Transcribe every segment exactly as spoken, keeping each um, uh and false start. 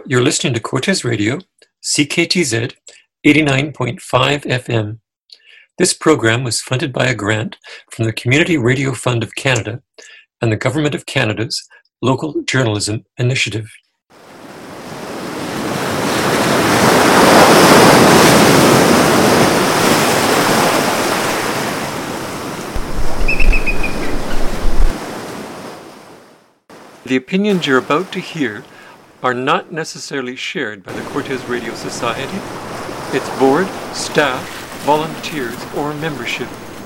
You're listening to Cortes Radio, C K T Z, eighty-nine point five F M. This program was funded by a grant from the Community Radio Fund of Canada and the Government of Canada's Local Journalism Initiative. The opinions you're about to hear are not necessarily shared by the Cortes Radio Society, its board, staff, volunteers, or membership.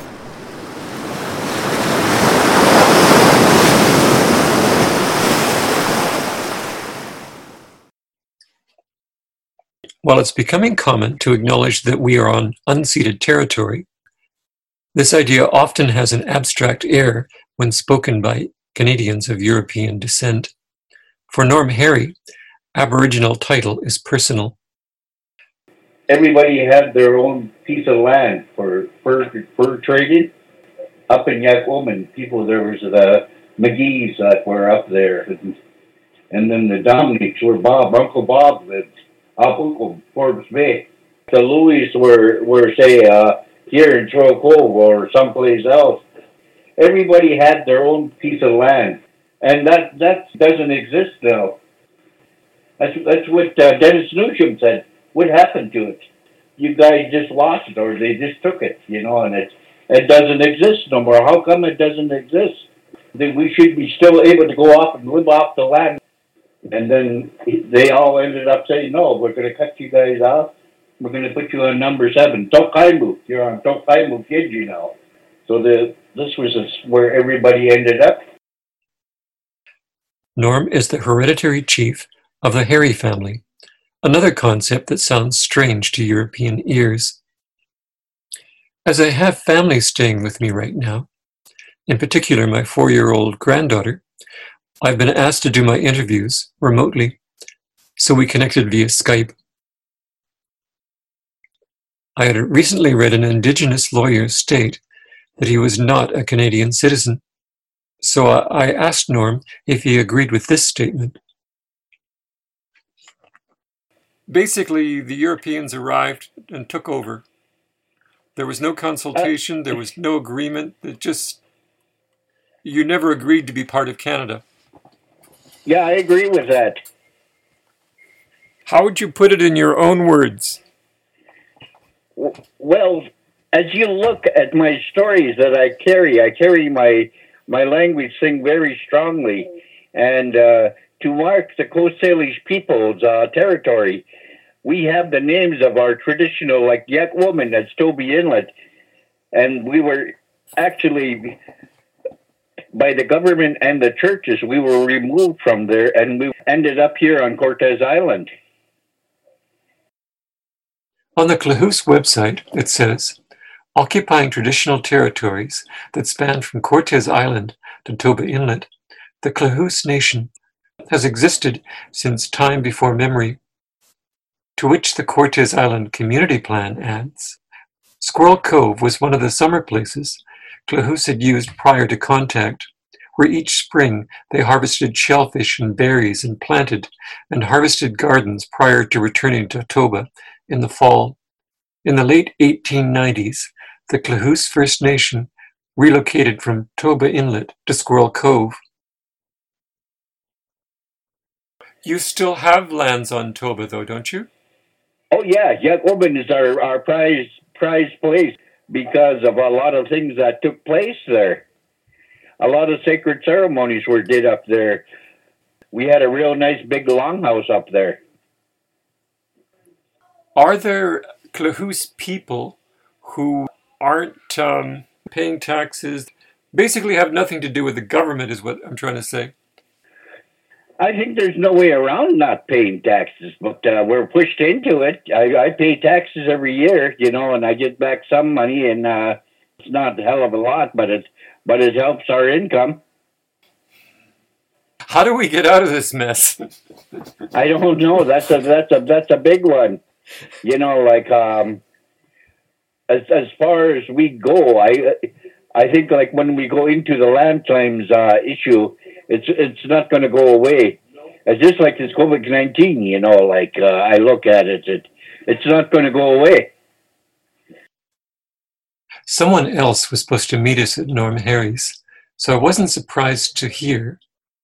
While it's becoming common to acknowledge that we are on unceded territory, this idea often has an abstract air when spoken by Canadians of European descent. For Norm Harry, Aboriginal title is personal. Everybody had their own piece of land for fur, fur trading. Up in Yakwoman, people, there was the McGee's that were up there. And, and then the Dominics where Bob, Uncle Bob lived, up Uncle Forbes Bay. The Louis were, were say, uh, here in Troll Cove or someplace else. Everybody had their own piece of land. And that, that doesn't exist now. That's, that's what uh, Dennis Newsham said. What happened to it? You guys just lost it, or they just took it, you know, and it it doesn't exist no more. How come it doesn't exist? That we should be still able to go off and live off the land. And then they all ended up saying, no, we're going to cut you guys off. We're going to put you on number seven. Tokaimu. You're on Tokaimu Kidji now. So the this was a, where everybody ended up. Norm is the hereditary chief of the Harry family, another concept that sounds strange to European ears. As I have family staying with me right now, in particular my four-year-old granddaughter, I've been asked to do my interviews remotely, so we connected via Skype. I had recently read an Indigenous lawyer state that he was not a Canadian citizen, so I asked Norm if he agreed with this statement. Basically, the Europeans arrived and took over. There was no consultation, there was no agreement. It just, you never agreed to be part of Canada. Yeah, I agree with that. How would you put it in your own words? Well, as you look at my stories that I carry, I carry my my language thing very strongly. And uh, to mark the Coast Salish people's uh, territory, we have the names of our traditional, like Yakwoman, that's Toby Inlet. And we were actually, by the government and the churches, we were removed from there, and we ended up here on Cortes Island. On the Klahoose website, it says, occupying traditional territories that span from Cortes Island to Toba Inlet, the Klahoose Nation has existed since time before memory, to which the Cortes Island Community Plan adds, Squirrel Cove was one of the summer places Klahoose had used prior to contact, where each spring they harvested shellfish and berries and planted and harvested gardens prior to returning to Toba in the fall. In the late eighteen nineties, the Klahoose First Nation relocated from Toba Inlet to Squirrel Cove. You still have lands on Toba, though, don't you? Oh, yeah. Yakwoman is our, our prize, prize place because of a lot of things that took place there. A lot of sacred ceremonies were did up there. We had a real nice big longhouse up there. Are there Klahoose people who aren't um, paying taxes, basically have nothing to do with the government, is what I'm trying to say? I think there's no way around not paying taxes, but uh, we're pushed into it. I, I pay taxes every year, you know, and I get back some money, and uh, it's not a hell of a lot, but it, but it helps our income. How do we get out of this mess? I don't know. That's a that's a that's a big one. You know, like um, as as far as we go, I I think like when we go into the land claims uh, issue, it's it's not going to go away. It's just like this COVID nineteen, you know, like uh, I look at it, it, it's not going to go away. Someone else was supposed to meet us at Norm Harry's, so I wasn't surprised to hear.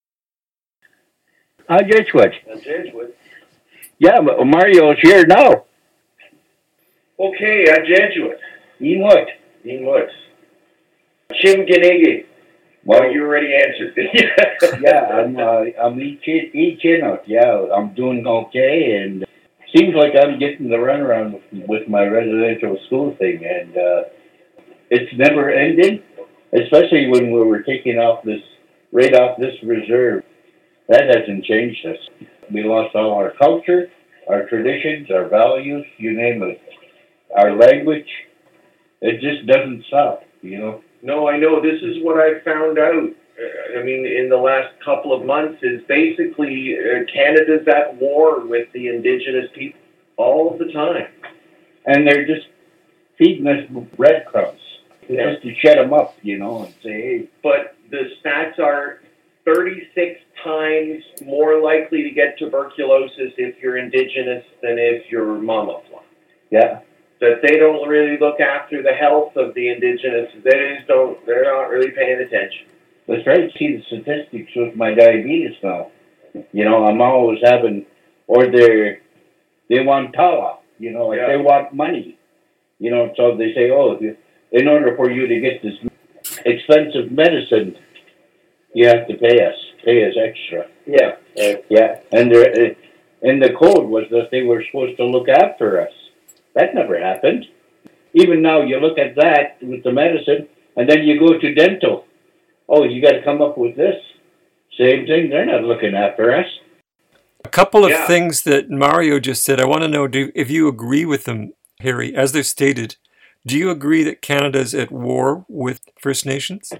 Hi, Jesuit. Hi, Jesuit. Yeah, but Mario's here now. Okay, I'm Jesuit. Ian what? Ian what? Chim Ginigi. Well, you already answered. yeah, I'm uh, I'm eating, eating it. Yeah, I'm doing okay, and seems like I'm getting the runaround with, with my residential school thing, and uh, it's never ending. Especially when we were taking off this right off this reserve, that hasn't changed us. We lost all our culture, our traditions, our values, you name it, our language. It just doesn't stop, you know. No, I know. This is what I found out. I mean, in the last couple of months, is basically uh, Canada's at war with the Indigenous people all of the time. And they're just feeding us breadcrumbs. Yeah. Just to shut them up, you know, and say, hey. But the stats are thirty-six times more likely to get tuberculosis if you're Indigenous than if you're mama fly. Yeah. That they don't really look after the health of the Indigenous. They just don't, they're not really paying attention. That's right. See the statistics with my diabetes now. You know, I'm always having, or they're, they want tawa, you know, like yeah. They want money. You know, so they say, oh, in order for you to get this expensive medicine, you have to pay us, pay us extra. Yeah. Uh, yeah. And, there, and the code was that they were supposed to look after us. That never happened. Even now, you look at that with the medicine, and then you go to dental. Oh, you got to come up with this. Same thing. They're not looking after us. A couple of yeah. things that Mario just said. I want to know do, if you agree with them, Harry. As they're stated, do you agree that Canada's at war with First Nations?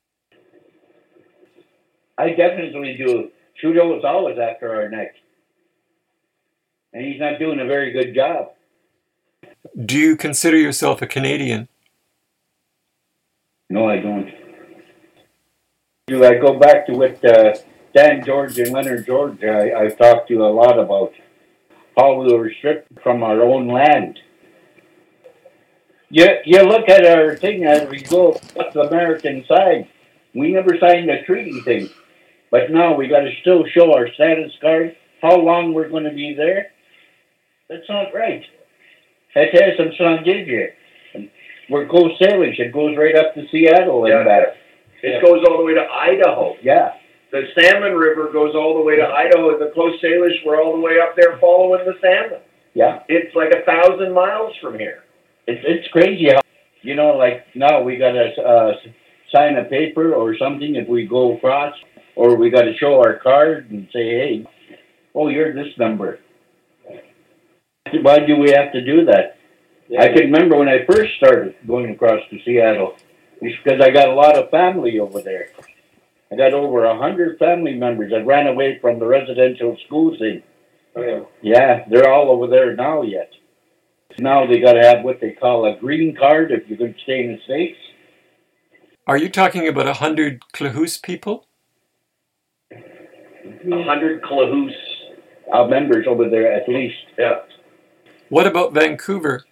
I definitely do. Trudeau is always after our neck, and he's not doing a very good job. Do you consider yourself a Canadian? No, I don't. Do I go back to what uh, Dan George and Leonard George I, I've talked to a lot about how we were stripped from our own land. You, you look at our thing as we go up the American side. We never signed a treaty thing. But now we got to still show our status card, how long we're going to be there. That's not right. That has some Sangigya. We're Coast Salish. It goes right up to Seattle and yeah, back. It yeah. goes all the way to Idaho. Yeah. The Salmon River goes all the way to Idaho, and the Coast Salish, we're all the way up there following the salmon. Yeah. It's like a thousand miles from here. It's it's crazy how, you know, like now we got to uh, sign a paper or something if we go across, or we got to show our card and say, hey, oh, you're this number. Why do we have to do that? Yeah. I can remember when I first started going across to Seattle, because I got a lot of family over there. I got over a hundred family members that ran away from the residential school thing. Oh, yeah. Yeah, they're all over there now yet. Now they got to have what they call a green card if you're going to stay in the States. Are you talking about a hundred Klahoose people? A hundred Klahoose uh, members over there at least. Yeah. What about Vancouver?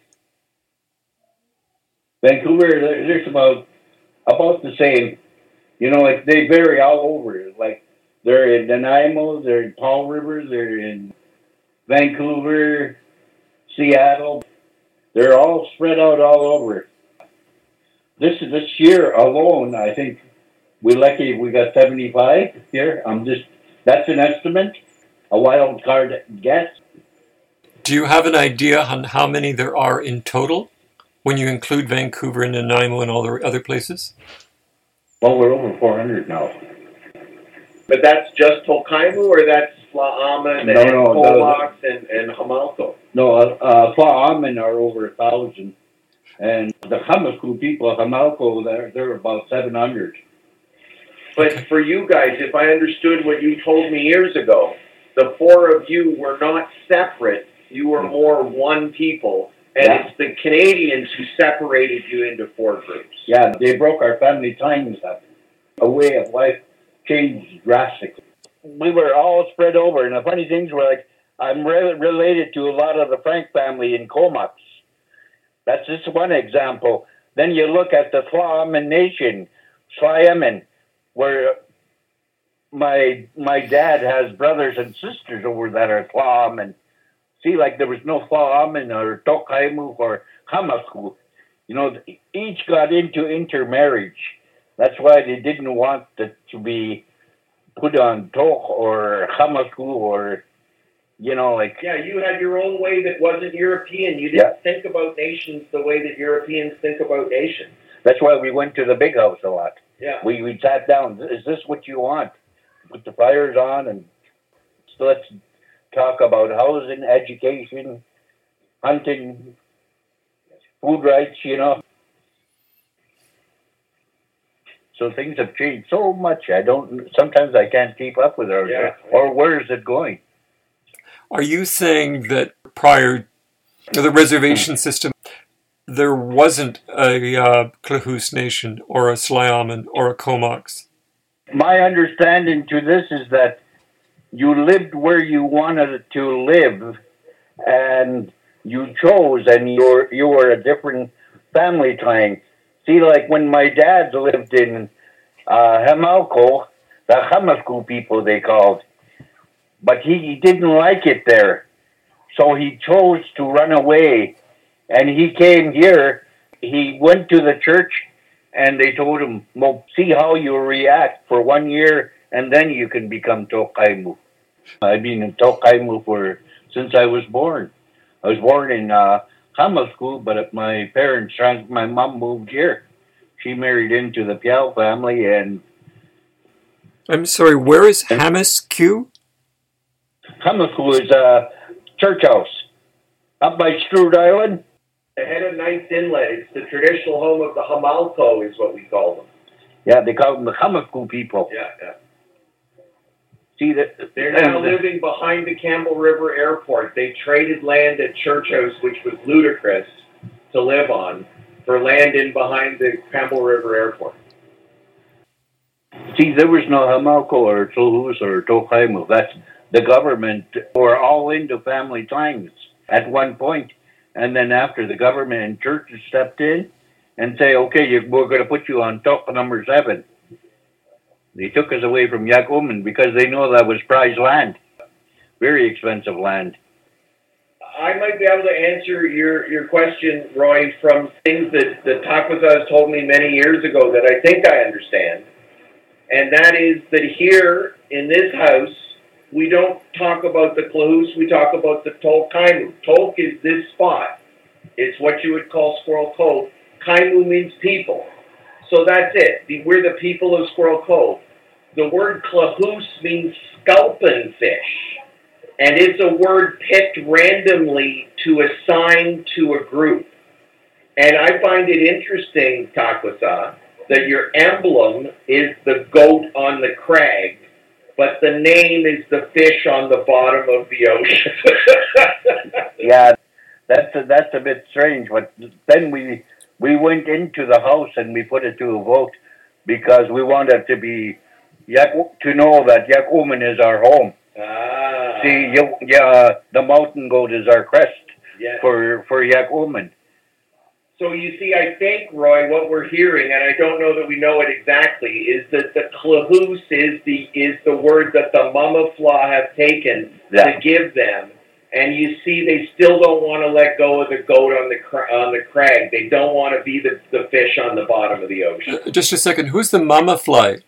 Vancouver, there's about about the same. You know, like they vary all over. Like they're in Nanaimo, they're in Paul River, they're in Vancouver, Seattle. They're all spread out all over. This this year alone, I think we're lucky we got seventy-five here. I'm just that's an estimate, a wild card guess. Do you have an idea on how many there are in total when you include Vancouver and Nanaimo and all the other places? Well, we're over four hundred now. But that's just Tolkaimu, or that's Fla'aman no, and no, Colox and, and Hamalko? No, uh, Fla'aman are over a thousand. And the Hamaku people, Hamalko, they're, they're about seven hundred. But for you guys, if I understood what you told me years ago, the four of you were not separate. You were more one people. And yeah. It's the Canadians who separated you into four groups. Yeah, they broke our family ties up. A way of life changed drastically. we were all spread over. And the funny things were like, I'm re- related to a lot of the Frank family in Comox. That's just one example. Then you look at the Tla'amin Nation, Tla'amin, where my my dad has brothers and sisters over that are Tla'amin. See, like there was no Tla'amin or Tokaimu or Hamasku. You know, each got into intermarriage. That's why they didn't want it to be put on Tok or Hamasku or, you know, like... Yeah, you had your own way that wasn't European. You didn't yeah. think about nations the way that Europeans think about nations. That's why we went to the big house a lot. Yeah. We, we sat down. Is this what you want? Put the fires on and so let's talk about housing, education, hunting, food rights, you know. So things have changed so much. I don't, sometimes I can't keep up with it. Yeah. Or where is it going? Are you saying that prior to the reservation system, there wasn't a uh, Klahoose Nation or a Tla'amin or a Comox? My understanding to this is that you lived where you wanted to live, and you chose, and you were, you were a different family clan. See, like when my dad lived in uh, Hamalco, the Hamasku people they called, but he, he didn't like it there, so he chose to run away, and he came here. He went to the church, and they told him, well, see how you react for one year, and then you can become Tokaimu. I've been in Tokaimu for since I was born. I was born in uh, Hamasku, but my parents, my mom moved here. She married into the Piao family, and... I'm sorry, where is Hamasku? Hamasku is a church house up by Strood Island. The head of Ninth Inlet. It's the traditional home of the Hamalco, is what we call them. Yeah, they call them the Hamasku people. Yeah, yeah. See that they're now living behind the Campbell River Airport. They traded land at Church House, which was ludicrous to live on, for land in behind the Campbell River Airport. See, there was no Hamalco or Tlohus or Tokaimu. That's the government were all into family clans at one point. And then after the government and churches stepped in and say, okay, you, we're going to put you on Tok number seven. They took us away from Yakuman because they know that was prize land. Very expensive land. I might be able to answer your, your question, Roy, from things that, that Takwasa has told me many years ago that I think I understand. And that is that here in this house, we don't talk about the Klahoose, we talk about the Tolk Kaimu. Tolk is this spot. It's what you would call Squirrel Cove. Kaimu means people. So that's it. We're the people of Squirrel Cove. The word Klahoose means sculpin fish. And it's a word picked randomly to assign to a group. And I find it interesting, Takwasa, that your emblem is the goat on the crag, but the name is the fish on the bottom of the ocean. Yeah, that's a, that's a bit strange. But then we we went into the house and we put it to a vote because we wanted to be to know that Yakuman is our home. Ah. See, yeah, the mountain goat is our crest yes. for for Yakuman. So you see, I think, Roy, what we're hearing, and I don't know that we know it exactly, is that the Klahoose is the is the word that the Mumafla have taken yeah. to give them. And you see, they still don't want to let go of the goat on the cra- on the crag. They don't want to be the, the fish on the bottom of the ocean. Uh, just a second. Who's the Mumafly?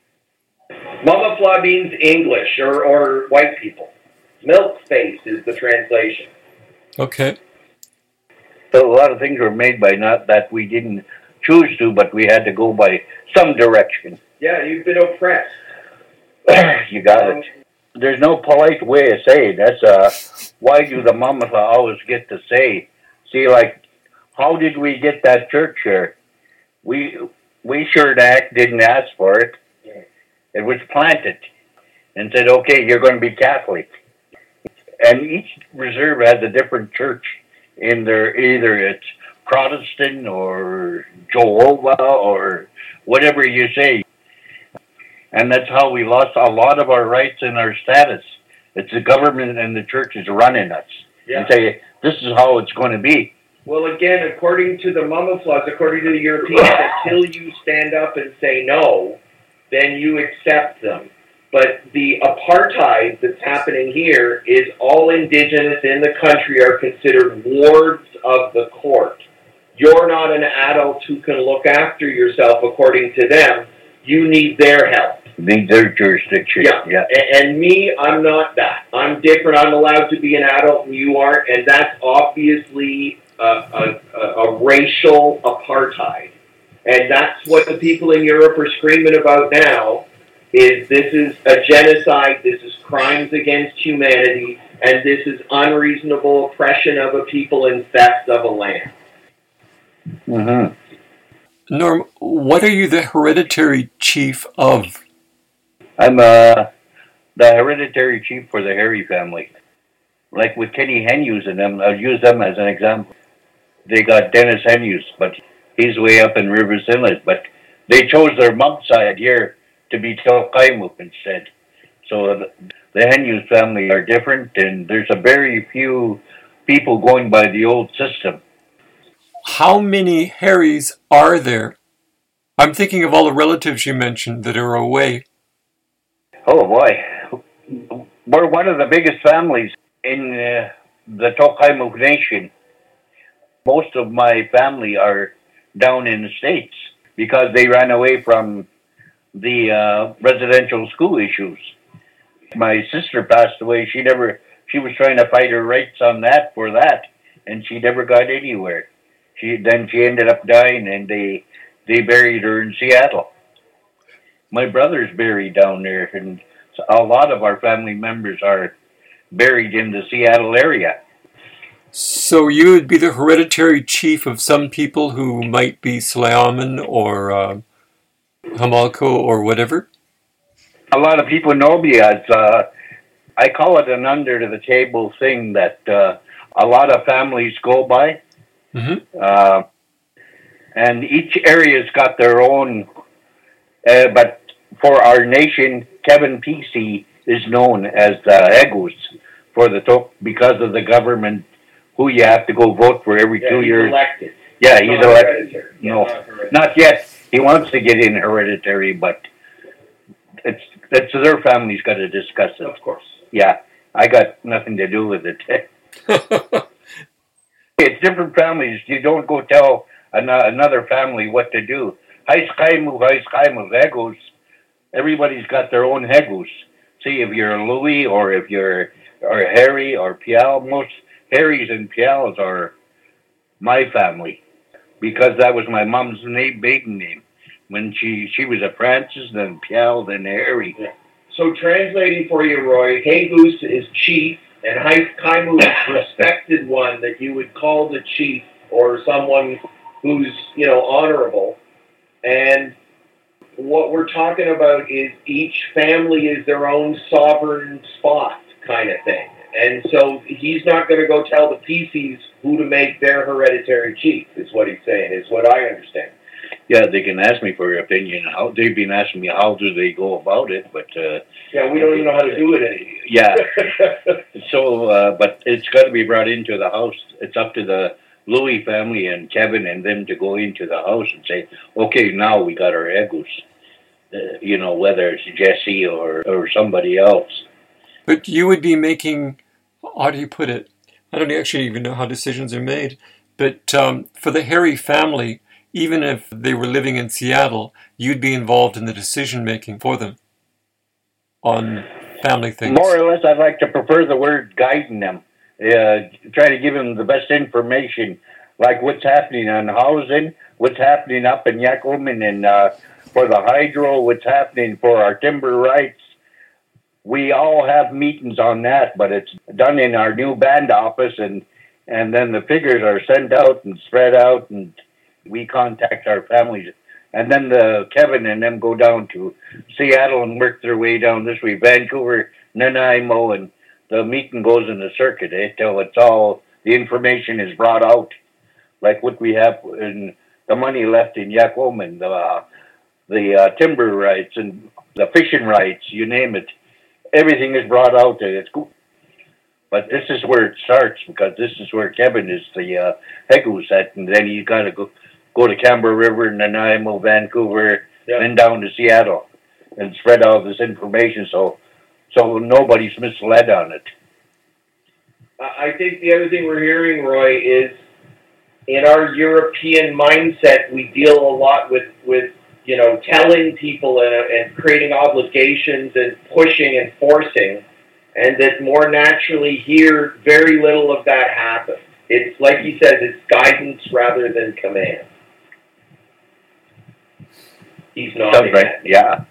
Mumafla means English or, or white people. Milk face is the translation. Okay. So a lot of things were made by not that we didn't choose to, but we had to go by some direction. Yeah, you've been oppressed. You got um, it. There's no polite way of saying that's uh why do the Mamasa always get to say? See, like, how did we get that church here? We we sure didn't ask for it. It was planted and said, okay, you're going to be Catholic. And each reserve has a different church in there. Either it's Protestant or Jehovah or whatever you say. And that's how we lost a lot of our rights and our status. It's the government and the churches running us. Yeah. And say, this is how it's going to be. Well, again, according to the Mummas laws, according to the Europeans, until you stand up and say no, then you accept them. But the apartheid that's happening here is all indigenous in the country are considered wards of the court. You're not an adult who can look after yourself according to them. You need their help. Need their jurisdiction. Yeah. yeah. And, and me, I'm not that. I'm different. I'm allowed to be an adult and you aren't. And that's obviously a, a, a racial apartheid. And that's what the people in Europe are screaming about now, is this is a genocide, this is crimes against humanity, and this is unreasonable oppression of a people and theft of a land. Mm-hmm. Norm, what are you the hereditary chief of? I'm uh, the hereditary chief for the Harry family. Like with Kenny Hughes and them, I'll use them as an example. They got Dennis Hughes, but he's way up in Rivers Inlet. But they chose their mom's side here to be Telkaimuk instead. So the, the Hughes family are different, and there's a very few people going by the old system. How many Harrys are there? I'm thinking of all the relatives you mentioned that are away. Oh boy, we're one of the biggest families in uh, the Telkaimuk Nation. Most of my family are down in the States because they ran away from the uh, residential school issues. My sister passed away. She never, she was trying to fight her rights on that for that, and she never got anywhere. She then she ended up dying, and they they buried her in Seattle. My brother's buried down there, and a lot of our family members are buried in the Seattle area. So you would be the hereditary chief of some people who might be Slayaaman or uh, Hamalko or whatever? A lot of people know me as, uh, I call it an under-the-table thing that uh, a lot of families go by. Mm-hmm. Uh, and each area's got their own, uh, but for our nation, Kevin Pesey is known as uh, Egus for the to- because of the government who you have to go vote for every yeah, two he's years. Elected. Yeah, he's not elected. Hereditary. No, yeah, not, hereditary. not yet. He wants to get in hereditary, but it's it's their family's got to discuss it. Of course. Yeah, I got nothing to do with it. It's different families. You don't go tell an- another family what to do. Haiskaimu, Haiskaimu, Hegus. Everybody's got their own Hegus. See, if you're Louis or if you're or Harry or Pial, most Harrys and Pials are my family because that was my mom's name, maiden name. When she, she was a Francis, then Pial, then Harry. Yeah. So translating for you, Roy, Hegus is chief, and Haiskaimu is respected one that you would call the chief or someone who's, you know, honorable. And what we're talking about is each family is their own sovereign spot kind of thing. And so he's not going to go tell the P Cs who to make their hereditary chief, is what he's saying, is what I understand. Yeah, they can ask me for your opinion. How they've been asking me how do they go about it, but uh, yeah, we don't even know how to do it anymore. Yeah, so uh, but it's got to be brought into the house. It's up to the Louis family and Kevin and them to go into the house and say, okay, now we got our Egus. Uh, you know, whether it's Jesse or or somebody else. But you would be making, how do you put it? I don't actually even know how decisions are made. But um, for the Harry family, even if they were living in Seattle, you'd be involved in the decision-making for them on family things. More or less, I'd like to prefer the word guiding them. Uh, try to give them the best information, like what's happening on housing, what's happening up in Yakumin, and uh, for the hydro, what's happening for our timber rights. We all have meetings on that, but it's done in our new band office, and and then the figures are sent out and spread out, and we contact our families. And then the Kevin and them go down to Seattle and work their way down this way, Vancouver, Nanaimo, and the meeting goes in the circuit eh, till it's all, the information is brought out, like what we have in the money left in Yakumin, the, uh, the uh, timber rights, and the fishing rights, you name it. Everything is brought out there. It's cool. But this is where it starts, because this is where Kevin is the uh, head goose at, and then you got to go go to Canberra River, and Nanaimo, Vancouver, yeah. then down to Seattle, and spread all this information so so nobody's misled on it. I think the other thing we're hearing, Roy, is in our European mindset, we deal a lot with, with you know, telling people and, and creating obligations and pushing and forcing, and that more naturally here, very little of that happens. It's like he says, it's guidance rather than command. He's not. Sounds right. Yeah.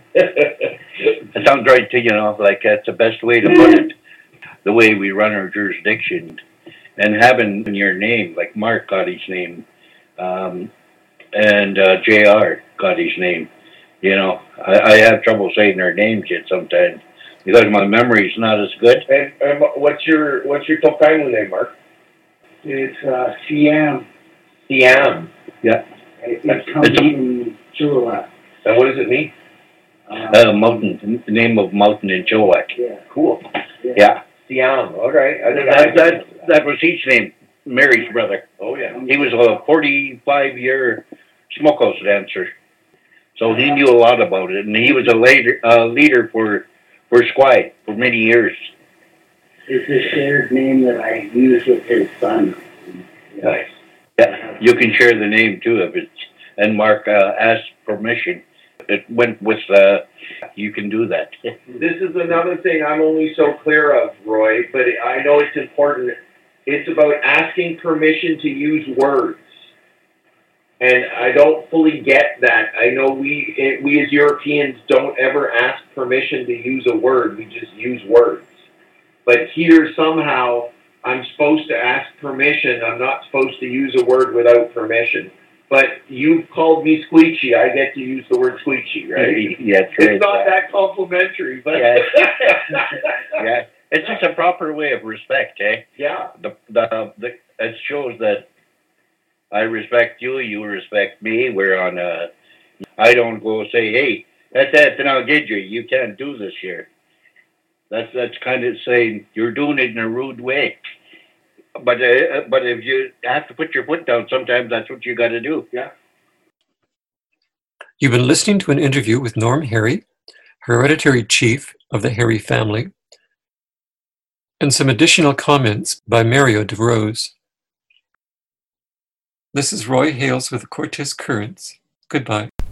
It sounds right too. You know, like that's the best way to put it. The way we run our jurisdiction, and having your name, like Mark got his name, um, and uh, J R got his name. You know, I, I have trouble saying their names yet sometimes because my memory's not as good. And, and what's your what's your Tokaimu name, Mark? It's uh, Siam. Siam. Yeah. It, it comes it's a, from Chilliwack. And what does it mean? Uh, uh, mountain, the name of mountain in Chilliwack. Yeah. Cool. Yeah. Yeah. Siam. All right. I think that, that, that was his name, Mary's brother. Oh, yeah. He was a forty-five year smokehouse dancer. So he knew a lot about it. And he was a later, uh, leader for, for Squai for many years. It's a shared name that I use with his son. Nice. Yeah, you can share the name too if it's, and Mark uh, asked permission. It went with, uh, you can do that. This is another thing I'm only so clear of, Roy, but I know it's important. It's about asking permission to use words. And I don't fully get that. I know we we as Europeans don't ever ask permission to use a word. We just use words. But here somehow I'm supposed to ask permission. I'm not supposed to use a word without permission. But you've called me Squeechy. I get to use the word Squeechy, right? Yeah, that's right. It's not that complimentary, but yeah. yeah, it's just a proper way of respect, eh? Yeah. The the, the it shows that I respect you, you respect me. We're on a. I don't go say, hey, that's that, then I'll get you. You can't do this here. That's that's kind of saying you're doing it in a rude way. But uh, but if you have to put your foot down, sometimes that's what you got to do. Yeah. You've been listening to an interview with Norm Harry, hereditary chief of the Harry family, and some additional comments by Mario DeRose. This is Roy Hales with the Cortes Currents. Goodbye.